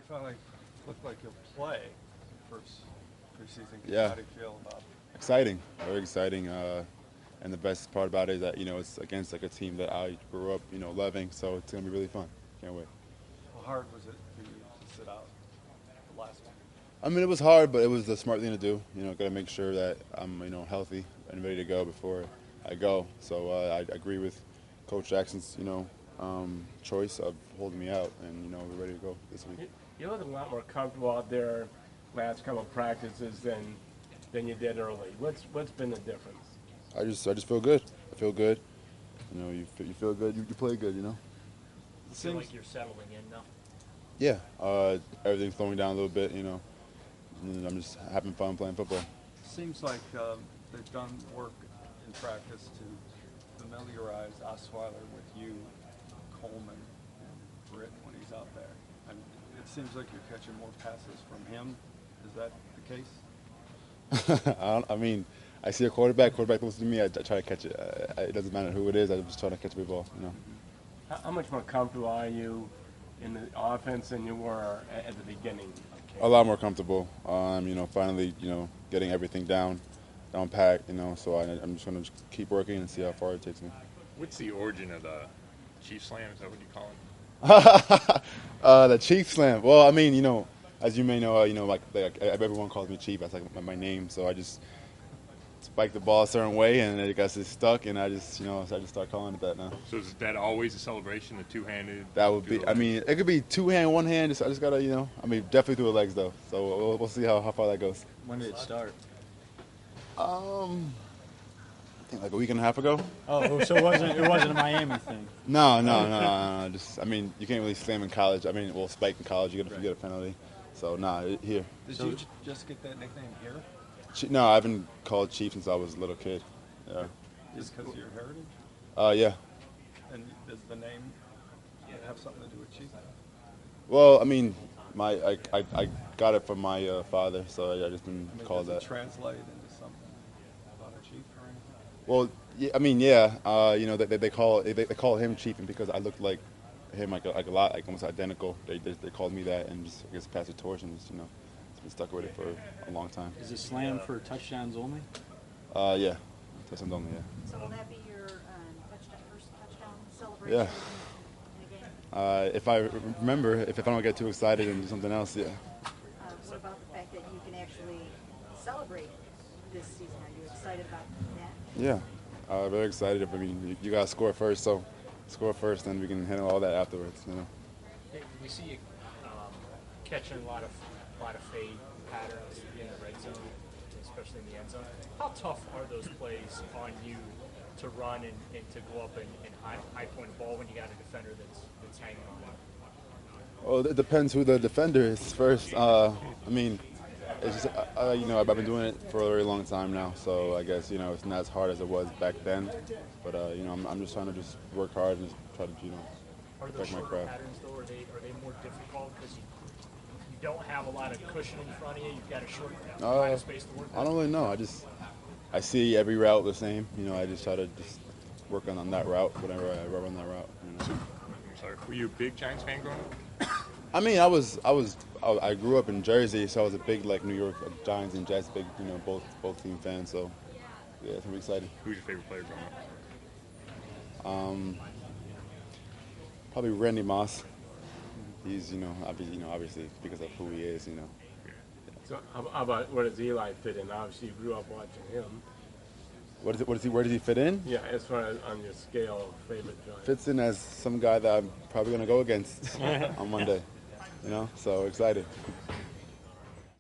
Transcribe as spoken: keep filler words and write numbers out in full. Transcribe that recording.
finally looked like you'll play first preseason game. Yeah. How do you feel about it? Exciting, very exciting. Uh, and the best part about it is that, you know, it's against like a team that I grew up, you know, loving. So it's going to be really fun. Can't wait. How hard was it for you to sit out the last one? I mean, it was hard, but it was the smart thing to do. You know, got to make sure that I'm, you know, healthy and ready to go before I go. So uh, I agree with Coach Jackson's, you know, um, choice of holding me out, and you know, we're ready to go this week. You look a lot more comfortable out there last couple of practices than than you did early. What's what's been the difference? I just I just feel good. I feel good. You know, you feel, you feel good. You, you play good. You know. You feel like you're settling in now? Yeah. Uh, everything's slowing down a little bit. You know. And I'm just having fun playing football. Seems like um, they've done work in practice to familiarize Osweiler with you, Coleman, and Britt when he's out there. And it seems like you're catching more passes from him. Is that the case? I, don't, I mean, I see a quarterback. Quarterback looks to me. I, I try to catch it. Uh, it doesn't matter who it is. I'm just trying to catch the ball. You know. How, how much more comfortable are you in the offense than you were at, at the beginning of camp? A lot more comfortable. Um, you know, finally, you know, getting everything down, down packed. You know, so I, I'm just gonna just keep working and see how far it takes me. What's the origin of the Chief Slam? Is that what you call it? uh, the Chief Slam. Well, I mean, you know, as you may know, uh, you know, like, like everyone calls me Chief. That's like my, my name. So I just spike the ball a certain way, and it got stuck, and I just, you know, so I just start calling it that now. So is that always a celebration, the two-handed? That would be. I mean, it could be two hand, one hand. Just, I just gotta, you know. I mean, definitely through the legs though. So we'll, we'll see how, how far that goes. When did it start? Um, I think like a week and a half ago. Oh, so it wasn't it wasn't a Miami thing? No, no, no, no, no. Just, I mean, you can't really slam in college. I mean, well, spike in college, you gotta get a penalty. So nah, it- here. Did So- you j- just get that nickname here? Chi- No, I haven't called Chief since I was a little kid. Yeah. Just because of your heritage? Uh, yeah. And does the name have something to do with Chief? Well, I mean, my I, I, I got it from my uh, father, so I, I just been I mean, called does it that. translate into something about a chief or anything? Well, yeah, I mean, yeah. Uh, you know, they, they, they call they, they call him Chief, and because I looked like him, like a, like a lot, like almost identical. They, they they called me that, and just I guess passed the torch, and just, you know, it's been stuck with it for a long time. Is it slam for touchdowns only? Uh, yeah, touchdown only, yeah. So will that be your um, touchdown, first touchdown celebration Yeah. in the game? Uh, if I remember, if, if I don't get too excited and do something else, yeah. Uh, what about the fact that you can actually celebrate this season? Are you excited about that? Yeah, uh, very excited. I mean, you, you got to score first, so score first, then we can handle all that afterwards. You know. Hey, we see you um, catching a lot of lot of fade patterns in the red zone, especially in the end zone. How tough are those plays on you to run and, and to go up and, and high, high point the ball when you got a defender that's that's hanging on it? Well, it depends who the defender is first. Uh, I mean, it's just, uh, you know, I've been doing it for a very long time now, so I guess, you know, it's not as hard as it was back then. But, uh, you know, I'm, I'm just trying to just work hard and just try to, you know, Are those perfect my shorter craft. patterns though? Are they are they more difficult because you, you don't have a lot of cushion in front of you? You've got a short Uh, amount of space to work I with? don't really know. I just, I see every route the same. You know, I just try to just work on, on that route whenever I run that route. You know. I'm sorry. Were you a big Giants fan growing up? I mean, I was, I was, I I grew up in Jersey, so I was a big like New York Giants and Jets, big, you know, both both team fans. So, yeah, it's really exciting. Who's your favorite player growing up? Um, probably Randy Moss. He's, you know, obviously, you know, obviously because of who he is, you know. So how, how about where does Eli fit in? Obviously, you grew up watching him. What is it? What is he? Where does he fit in? Yeah, as far as on your scale of favorite Giants. Fits in as some guy that I'm probably gonna go against on Monday. You know, so excited.